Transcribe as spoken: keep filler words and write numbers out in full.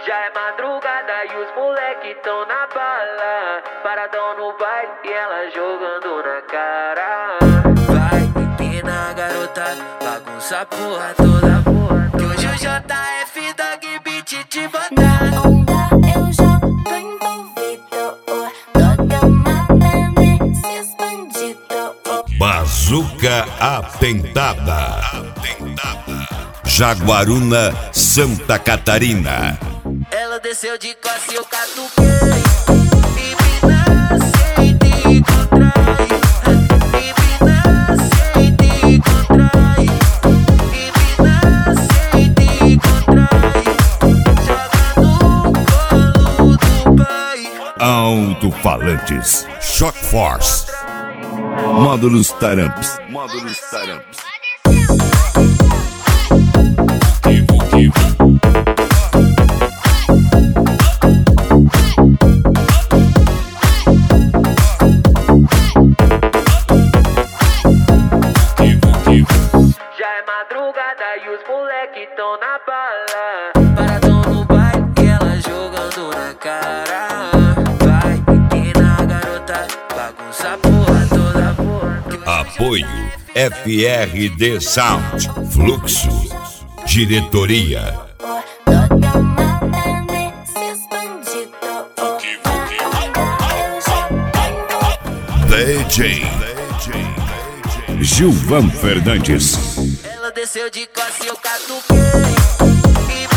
Já é madrugada e os moleque tão na bala, paradão no baile e ela jogando na cara. Vai, empina garota, bagunça a porra toda, porra toda. Que hoje o J F Dog Beat te botar. Na onda eu já tô envolvido, toda amada nesses bandidos. Bazuca Atentada. Jaguaruna, Santa Catarina. Ela desceu de costa e eu catuquei. Empina, senta e contrai. Empina, senta e contrai. Empina, senta e contrai. Joga no colo do pai. Alto-falantes, Shock Force. Módulos Taramps. Módulos Taramps. Já é madrugada e os moleque tão na bala, paradão no baile e ela jogando na cara. Vai, empina garota, bagunça a porra toda, porra toda. Apoio F R D Sound. Fluxo. Diretoria. Toda amada nesses bandidos. D J Gilvan Fernandes. Ela desceu de costa e eu catuquei.